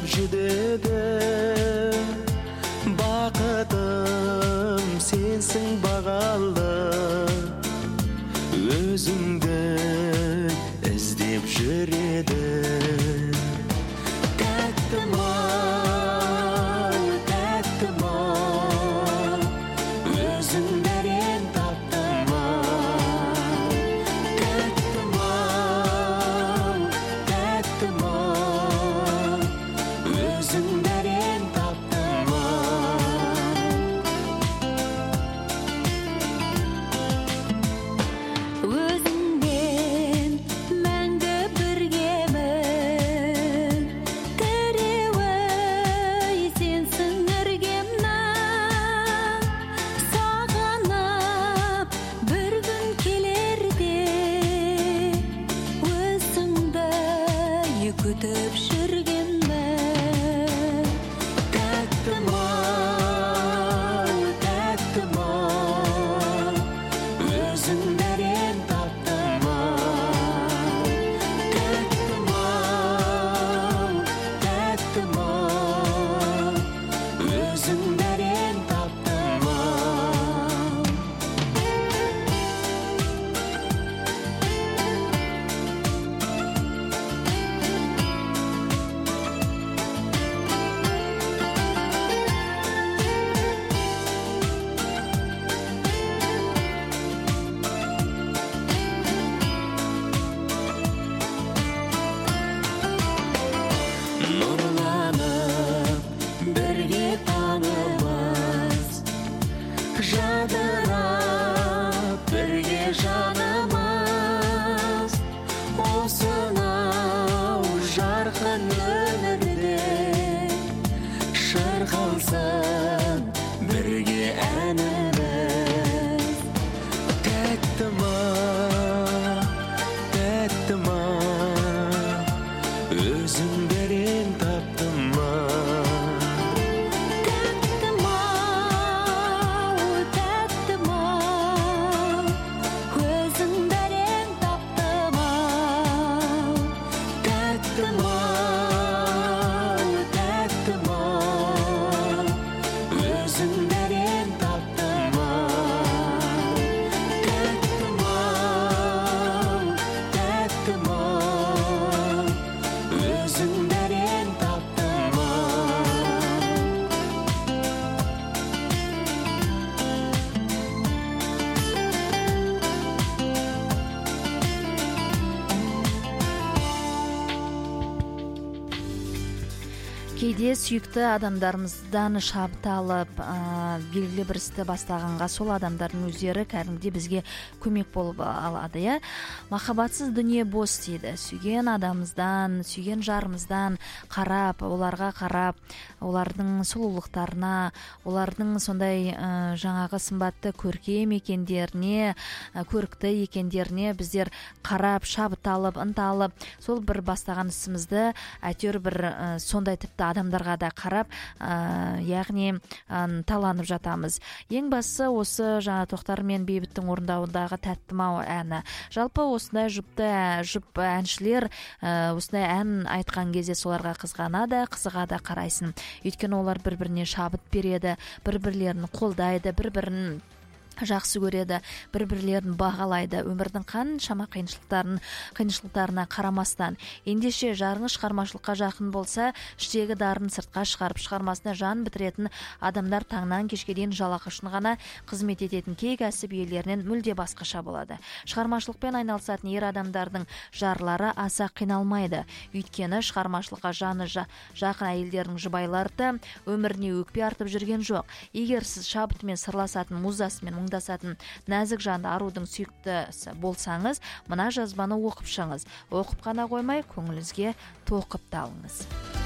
жүдеді бақытым сенсің бағалы өзіңді іздеп жүреді тәттім ау тәттім ау өзің дәрен таптым ау тәттім ау тәттім ау өзің дәрен таптым ау өзіңмен мәңгі біргемін тіреуі сенсің іргемнің сағынып бір күн келерде өзіңді күтіп жүргенмін тәттім ау тәттім ау өзің дәрен таптым ау тәттім ау тәттім ау өзің дәрен таптым ау нұрланып бірге таңымыз жадырап бірге жанымыз осынау жарқын өмірде шырқалсын бірге әніміз тәттім ау тәттім ау өзің дәрен таптым ау тәттім ау тәттім ау өзің дәрен таптым ау тәттім ау тәттім ау өзің дәрен таптым ау тәттім ау тәттім ау өзің дәрен таптым ау кейде сүйікті адамдарымыздан шабыт алып ә, белгілі бір істі бастағанға сол адамдардың өздері кәдімгідей бізге көмек болып алады, иә. Махаббатсыз дүние бос дейді. Сүйген адамымыздан, сүйген жарымыздан қарап, оларға қарап, олардың сұлулықтарына, олардың сондай ә, жаңағы сымбатты көркем екендеріне, ә, көрікті екендеріне біздер қарап, шабыт алып, ынта алып, сол бір бастаған ісімізді әйтеуір бір ә, сондай тіпті адамдарға да қарап, ә, яғни ә, таланып жатамыз. Ең бастысы осы жаңа Тоқтар мен Бейбіттің орындауындағы тәттім ау әні. Жалпы осындай жұпты жұп әншілер ә, осындай ән айтқан кезде соларға қызғанады, қызыға да қарайсың. Өйткені олар бір-біріне шабыт береді, бір-бірлерін қолдайды, бір-бірін жақсы көреді, бір-бірлерін бағалайды. Өмірдің қаншама қиыншылықтарын қиыншылықтарына қарамастан, ендеше жарыңыз шығармашылыққа жақын болса, іштегі дарын сыртқа шығарып шығармасына жан бітіретін адамдар таңнан кешке дейін жалақы үшін ғана қызмет ететін кей кәсіп иелерінен мүлде басқаша болады. Шығармашылықпен айналысатын ер адамдардың жарлары аса қиналмайды. Өйткені шығармашылыққа жаны жа, жақын әйелдердің жұбайлары өміріне өкпе артып жүрген жоқ. Егер сіз шабытымен сырласатын, музасымен мұңдасатын нәзік жанды арудың сүйіктісі болсаңыз, мына жазбаны оқып шығыңыз. Оқып қана қоймай, көңіліңізге тоқып та алыңыз.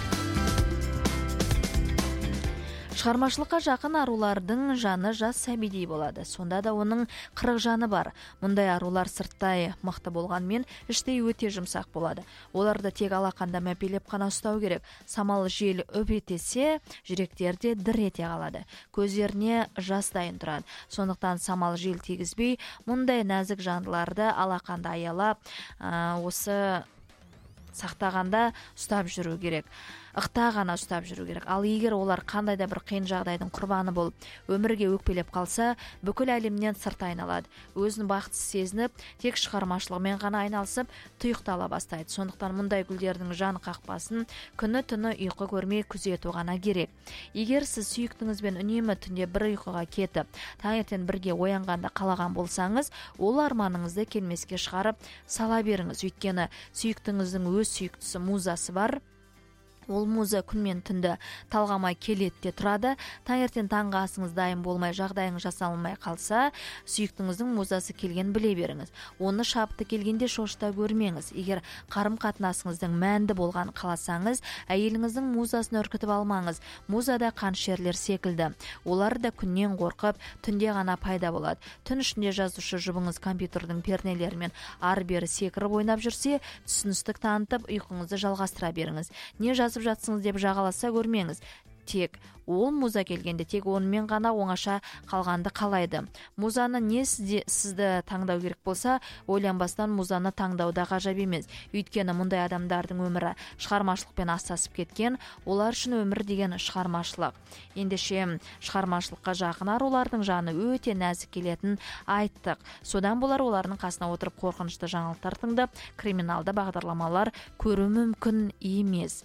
Шығармашылыққа жақын арулардың жаны жас сәбидей болады. Сонда да оның қырық жаны бар. Мұндай арулар сырттай мықты болғанмен, іштей өте жұмсақ болады. Оларды тек алақанда мәпелеп қана ұстау керек. Самал жел үп етесе, жүректерде дір ете қалады. Көздеріне жас дайын тұрады. Сондықтан самал жел тигізбей, мұндай нәзік жандыларды алақанда аялап, ә, осы сақтағанда ұстап жүру керек. ықта ғана ұстап жүру керек. Ал егер олар қандай да бір қиын жағдайдың құрбаны болып өмірге өкпелеп қалса, бүкіл әлемнен сырт айналады. Өзін бақытсыз сезініп, тек шығармашылығымен ғана айналысып, тұйықтала бастайды. Сондықтан мұндай гүлдердің жан қақпасын күні-түні ұйқы көрмей күзету ғана керек. Егер сіз сүйіктіңізбен үнемі түнде бір ұйқыға кетіп, таңертең бірге оянғанда қалаған болсаңыз, ол арманыңызды келмеске шығарып сала беріңіз. Өйткені сүйіктіңіздің өз сүйіктісі музасы бар. Ол муза күн мен түнді талғамай келеді де тұрады. Таңертең таңғы асыңыз дайын болмай, жағдайыңыз жасалмай қалса, сүйіктіңіздің музасы келген біле беріңіз. Оны шабыты келгенде шошыта көрмеңіз. Егер қарым-қатынасыңыздың мәнді болған қаласаңыз, әйеліңіздің музасын үркітіп алмаңыз. Музада қаншерлер секілді. Олар да күннен қорқып, түнде ғана пайда болады. Түн ішінде жазушы жұбыңыз компьютердің пернелерімен ары-бері секіріп ойнап жүрсе, түсіністік танытып, ұйқыңызды жалғастыра беріңіз. Не жазып жатсыңыз деп жағаласа көрмеңіз. Тек ол муза келгенде тек онымен ғана оңаша қалғанды қалайды. Музаны не сізде, сізді таңдау керек болса, ойланбастан музаны таңдауда ғажап емес. Өйткені мұндай адамдардың өмірі шығармашылықпен астасып кеткен, олар үшін өмір деген шығармашылық. Ендеше шығармашылыққа жақын арулардың жаны өте нәзік келетін айттық. Содан болар олардың қасына отырып қорқынышты жаңалықтар тыңдап, криминалды бағдарламалар көру мүмкін емес.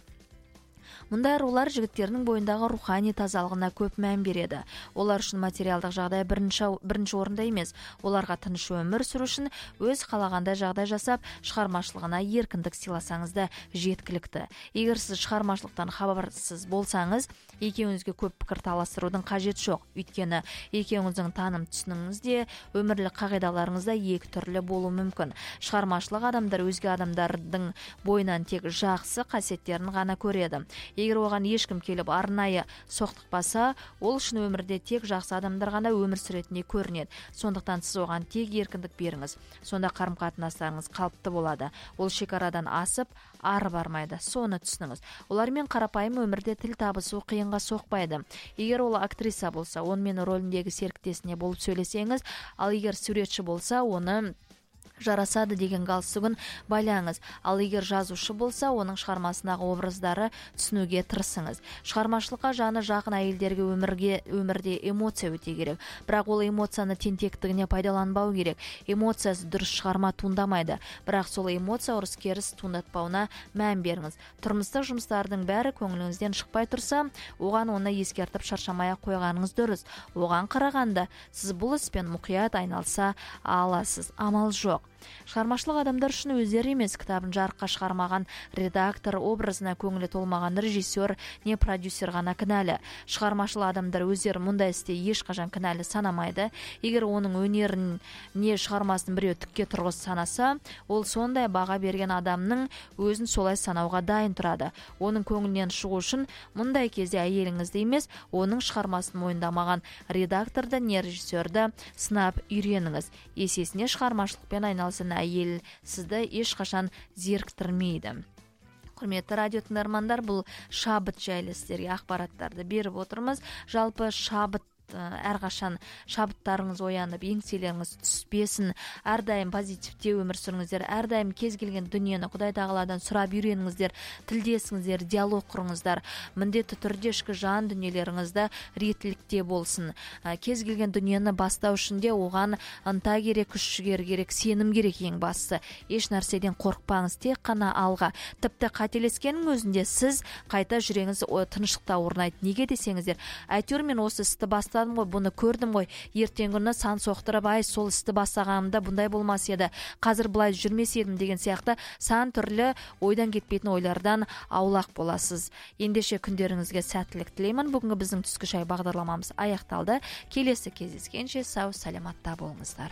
Мұндай арулар жігіттердің бойындағы рухани тазалығына көп мән береді. Олар үшін материалдық жағдай бірінші, бірінші орында емес. Оларға тыныш өмір сүру үшін өз қалағандай жағдай жасап, шығармашылығына еркіндік сыйласаңыз да жеткілікті. Егер сіз шығармашылықтан хабарсыз болсаңыз, екеуіңізге көп пікір таластырудың қажет жоқ. Өйткені екеуіңіздің таным түсінігіңіз де, өмірлік қағидаларыңыз да екі түрлі болуы мүмкін. Шығармашылық адамдар өзге адамдардың бойынан тек жақсы қасиеттерін ғана көреді. Егер оған ешкім келіп арнайы соқтықпаса, ол үшін өмірде тек жақсы адамдар ғана өмір сүретіндей көрінеді. Сондықтан сіз оған тек еркіндік беріңіз. Сонда қарым-қатынастарыңыз қалыпты болады. Ол шекарадан асып, ары бармайды. Соны түсініңіз. Олармен қарапайым өмірде тіл табысу қиынға соқпайды. Егер ол актриса болса, онымен рөліндегі серіктесіне болып сөйлесеңіз, ал егер суретші болса, оны жарасады деген галстугын байлаңыз. Ал егер жазушы болса, оның шығармасындағы образдары түсінуге тырысыңыз. Шығармашылыққа жаны жақын әйелдерге өмірге өмірде эмоция өте керек. Бірақ ол эмоцияны тентектігіне пайдаланбау керек. Эмоциясы дұрыс шығарма туындамайды. Бірақ сол эмоция ұрыс-керіс туындатпауына мән беріңіз. Тұрмыстық жұмыстардың бәрі көңіліңізден шықпай тұрса, оған оны ескертіп шаршамай қойғаныңыз дұрыс. Оған қарағанда сіз бұл іспен мұқият айналса аласыз. Амал жоқ. Шығармашылық адамдар үшін өздері емес, кітабын жарыққа шығармаған редактор, образына көңілі толмаған режиссер, не продюсер ғана кінәлі. Шығармашылық адамдар өздері мұндай істе ешқашан кінәлі санамайды. Егер оның өнерін не шығармасын біреу түкке тұрғыз санаса, ол сондай баға берген адамның өзін солай санауға дайын тұрады. Оның көңілінен шығу үшін мұндай кезде әйеліңізді емес, оның шығармасын мойындамаған редакторды, не режиссерді сынап үйреніңіз. Есесіне шығармашылықпен айналысын әйел сізді ешқашан зеріктірмейді. Құрметті радио тыңдармандар, бұл шабыт жайлы сіздерге ақпараттарды беріп отырмыз. Жалпы шабыт әрқашан шабыттарыңыз оянып, еңселеріңіз түспесін, әрдайым позитивте өмір сүріңіздер, әрдайым кез келген дүниені Құдай тағаладан сұрап үйреніңіздер, тілдесіңіздер, диалог құрыңыздар. Міндетті түрде ішкі жан дүниелеріңізді реттілікте болсын. Кез келген дүниені бастау үшін де оған ынта керек, күш-жігер керек, сенім керек ең бастысы. Еш нәрседен қорықпаңыз, тек қана алға. Тіпті қателескеннің өзінде сіз қайта жүреңіз тыныштықта орнайды. Неге десеңіздер, әйтеуір мен осы істі бастадым ғой, бұны көрдім ғой, ертең күні сан соқтырып, ай сол істі бастағанымда бұндай болмас еді, қазір былай жүрмес едім деген сияқты сан түрлі ойдан кетпейтін ойлардан аулақ боласыз. Ендеше күндеріңізге сәттілік тілеймін. Бүгінгі біздің түскі шай бағдарламамыз аяқталды. Келесі кездескенше сау саламатта болыңыздар.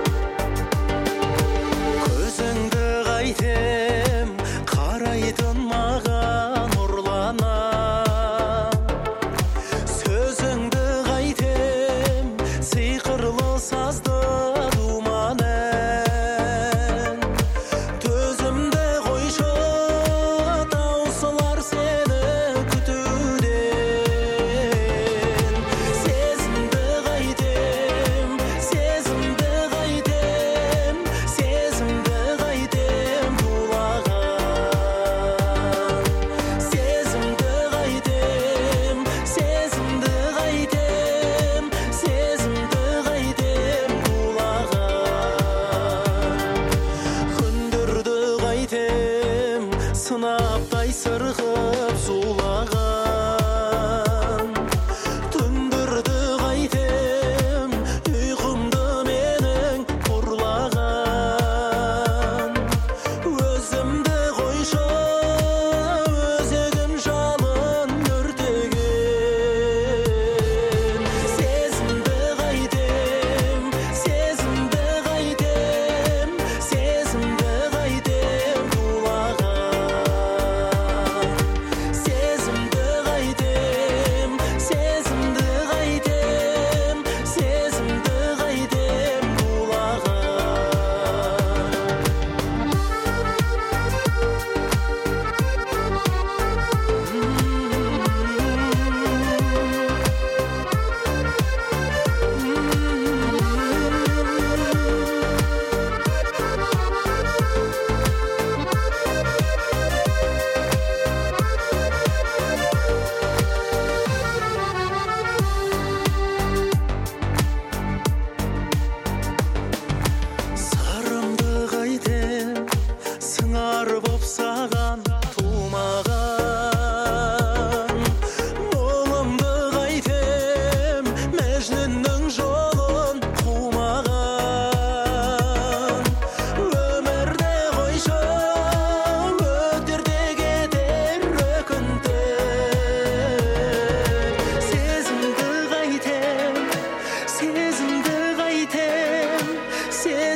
Көзіңді қайтем, қарайтын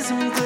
өзің